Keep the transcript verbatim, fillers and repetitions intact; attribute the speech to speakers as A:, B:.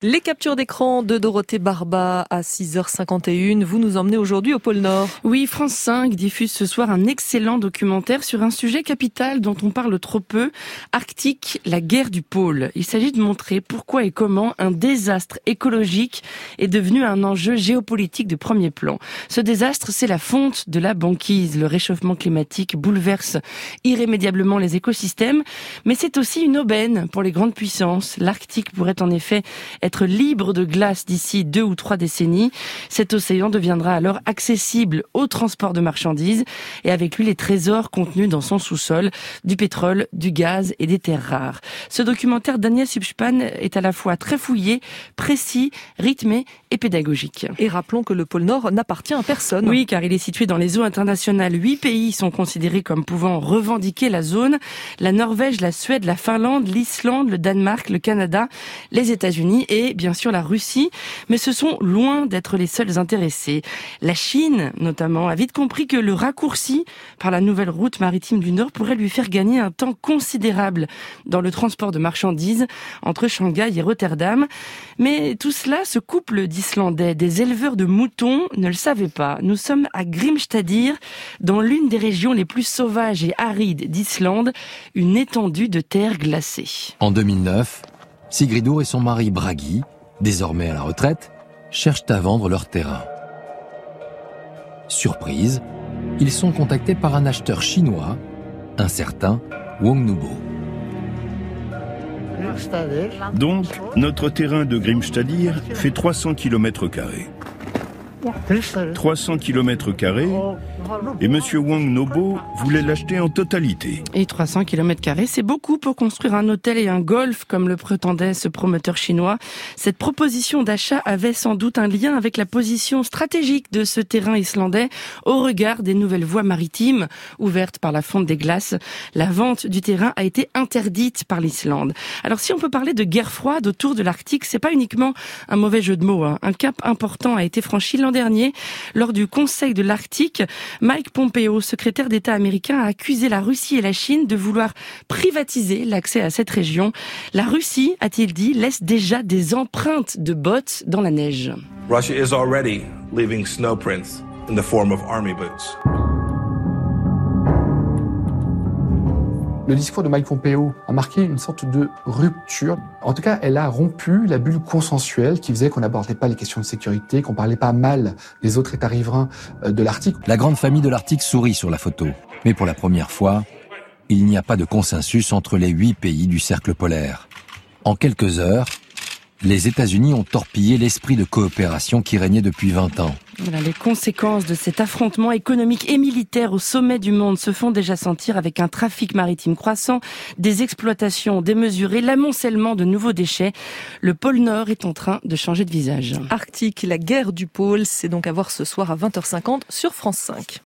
A: Les captures d'écran de Dorothée Barba à six heures cinquante et une. Vous nous emmenez aujourd'hui au pôle Nord.
B: Oui, France cinq diffuse ce soir un excellent documentaire sur un sujet capital dont on parle trop peu, Arctique, la guerre du pôle. Il s'agit de montrer pourquoi et comment un désastre écologique est devenu un enjeu géopolitique de premier plan. Ce désastre, c'est la fonte de la banquise. Le réchauffement climatique bouleverse irrémédiablement les écosystèmes, mais c'est aussi une aubaine pour les grandes puissances. L'Arctique pourrait en effet être être libre de glace d'ici deux ou trois décennies. Cet océan deviendra alors accessible au transport de marchandises et avec lui les trésors contenus dans son sous-sol, du pétrole, du gaz et des terres rares. Ce documentaire d'Agnès Subspan est à la fois très fouillé, précis, rythmé et pédagogique.
A: Et rappelons que le pôle Nord n'appartient à personne.
B: Oui, car il est situé dans les eaux internationales. Huit pays sont considérés comme pouvant revendiquer la zone. La Norvège, la Suède, la Finlande, l'Islande, le Danemark, le Canada, les États-Unis et Et bien sûr la Russie, mais ce sont loin d'être les seuls intéressés. La Chine, notamment, a vite compris que le raccourci par la nouvelle route maritime du Nord pourrait lui faire gagner un temps considérable dans le transport de marchandises entre Shanghai et Rotterdam. Mais tout cela, ce couple d'Islandais, des éleveurs de moutons, ne le savaient pas. Nous sommes à Grímsstaðir, dans l'une des régions les plus sauvages et arides d'Islande, une étendue de terre glacée.
C: En deux mille neuf, Sigridur et son mari Bragi, désormais à la retraite, cherchent à vendre leur terrain. Surprise, ils sont contactés par un acheteur chinois, un certain Wong Nubo.
D: Donc, notre terrain de Grímsstaðir fait trois cents kilomètres carrés. trois cents kilomètres carrés et Monsieur Wong Nubo voulait l'acheter en totalité.
B: Et trois cents kilomètres carrés, c'est beaucoup pour construire un hôtel et un golf comme le prétendait ce promoteur chinois. Cette proposition d'achat avait sans doute un lien avec la position stratégique de ce terrain islandais au regard des nouvelles voies maritimes ouvertes par la fonte des glaces. La vente du terrain a été interdite par l'Islande. Alors si on peut parler de guerre froide autour de l'Arctique, c'est pas uniquement un mauvais jeu de mots, hein. Un cap important a été franchi l'an dernier lors du Conseil de l'Arctique. Mike Pompeo, secrétaire d'État américain, a accusé la Russie et la Chine de vouloir privatiser l'accès à cette région. La Russie, a-t-il dit, laisse déjà des empreintes de bottes dans la neige.
E: Russia is already leaving snow prints in the form of army boots.
F: Le discours de Mike Pompeo a marqué une sorte de rupture. En tout cas, elle a rompu la bulle consensuelle qui faisait qu'on n'abordait pas les questions de sécurité, qu'on parlait pas mal des autres États riverains de l'Arctique.
C: La grande famille de l'Arctique sourit sur la photo. Mais pour la première fois, il n'y a pas de consensus entre les huit pays du cercle polaire. En quelques heures, les États-Unis ont torpillé l'esprit de coopération qui régnait depuis vingt ans.
B: Voilà, les conséquences de cet affrontement économique et militaire au sommet du monde se font déjà sentir avec un trafic maritime croissant, des exploitations démesurées, l'amoncellement de nouveaux déchets. Le pôle Nord est en train de changer de visage.
A: Arctique, la guerre du pôle, c'est donc à voir ce soir à vingt heures cinquante sur France cinq.